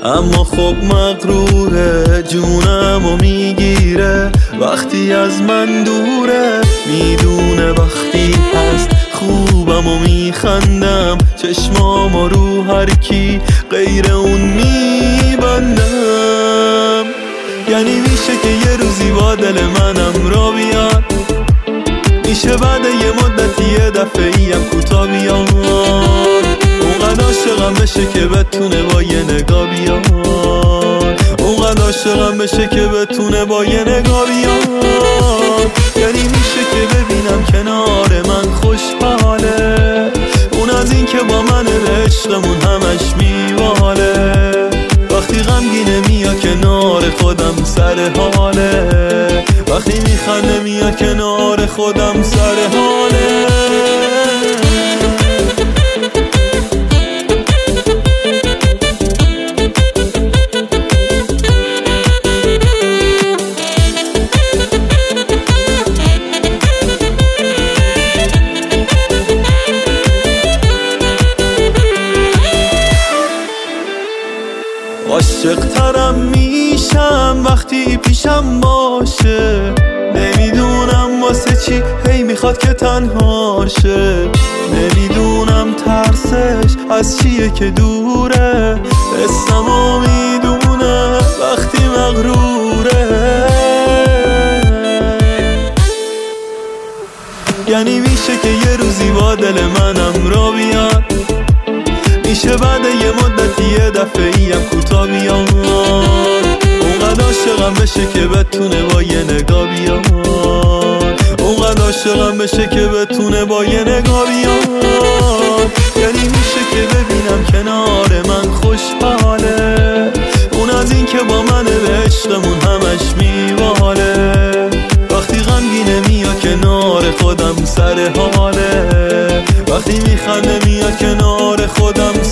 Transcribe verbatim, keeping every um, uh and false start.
اما خب مغروره، جونمو میگیره وقتی از من دوره. میدونه وقتی هست خوبمو میخندم، چشمامو رو هر کی غیر اون میبندم. یعنی میشه که یه روزی با دل منم را بیاد، میشه بعد یه مدتی یه دفعه‌ای هم کوتا بیاد. اونقدر عاشقم بشه که بتونه با یه نگاه بیاد، اونقدر عاشقم بشه که بتونه با یه نگاه بیاد. یعنی میشه که ببینم کنار من خوشحاله، اون از این که با من به عشقمون همش میواله. وقتی غمگینه میاد کنار خودم سر حاله، وقتی میخنده میاد کنار خودم سر حاله. عاشق ترم میشم وقتی پیشم باشه، نمیدونم واسه چی هی میخواد که تنها شه. نمیدونم ترسش از چیه که دوره، اسممو میدونه وقتی مغروره. یعنی میشه که یه روزی با دل منم را بیاد، میشه بعد یه مدتی یه دفعه‌ای هم کوتا بیاد. اونقدر عاشقم بشه که بتونه با یه نگاه بیاد، اونقدر عاشقم بشه که بتونه با یه نگاه بیاد. یعنی میشه که ببینم کنار من خوشحاله، اون از این که با من به عشقمون همش میواله. وقتی غمگینه میاد کنار خودم سر حاله، وقتی میخنده میاد کنار خودم